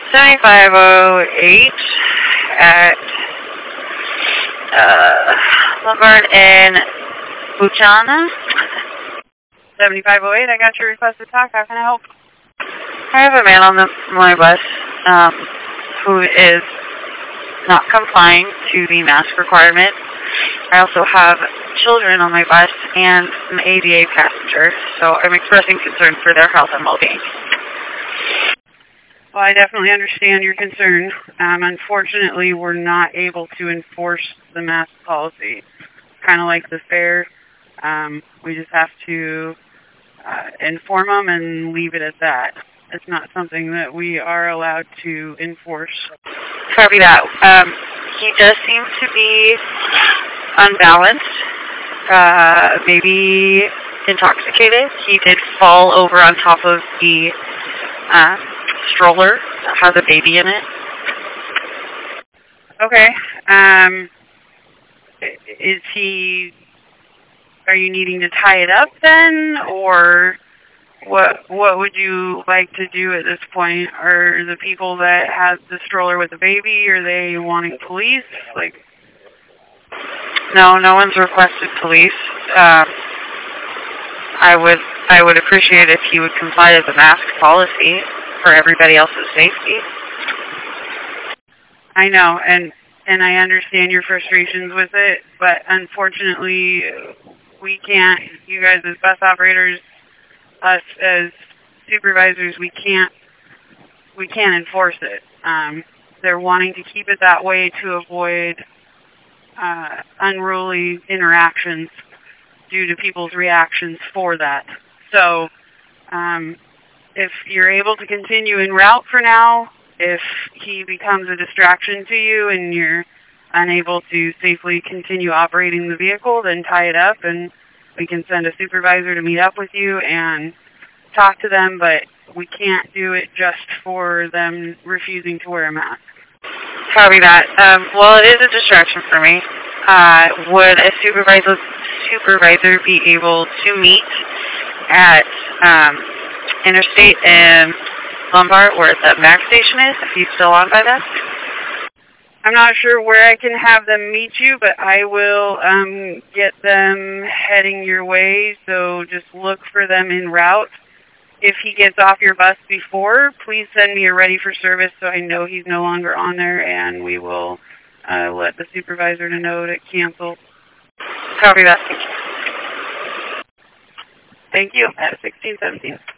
7508 at Lombard in Buchanan. 7508, I got your request to talk. How can I help? I have a man on my bus who is not complying to the mask requirement. I also have children on my bus and an ADA passenger, so I'm expressing concern for their health and well-being. Well, I definitely understand your concern. Unfortunately, we're not able to enforce the mask policy. Kind of like the fair, we just have to inform them and leave it at that. It's not something that we are allowed to enforce. Copy that. He does seem to be unbalanced, maybe intoxicated. He did fall over on top of the stroller that has a baby in it. Okay. Are you needing to tie it up then, or what would you like to do at this point? Are the people that have the stroller with the baby, are they wanting police? No one's requested police. I would appreciate if he would comply to the mask policy for everybody else's safety. I know, and I understand your frustrations with it, but unfortunately, we can't. You guys as bus operators, us as supervisors, we can't enforce it. They're wanting to keep it that way to avoid unruly interactions due to people's reactions for that. So if you're able to continue en route for now, if he becomes a distraction to you and you're unable to safely continue operating the vehicle, then tie it up and we can send a supervisor to meet up with you and talk to them, but we can't do it just for them refusing to wear a mask. Copy that. Well, it is a distraction for me. Would a supervisor be able to meet at Interstate and Lombard, where the MAC station is, if he's still on by then? I'm not sure where I can have them meet you, but I will get them heading your way, so just look for them en route. If he gets off your bus before, please send me a ready for service so I know he's no longer on there, and we will let the supervisor know to cancel. Copy that. Thank you. At 1617.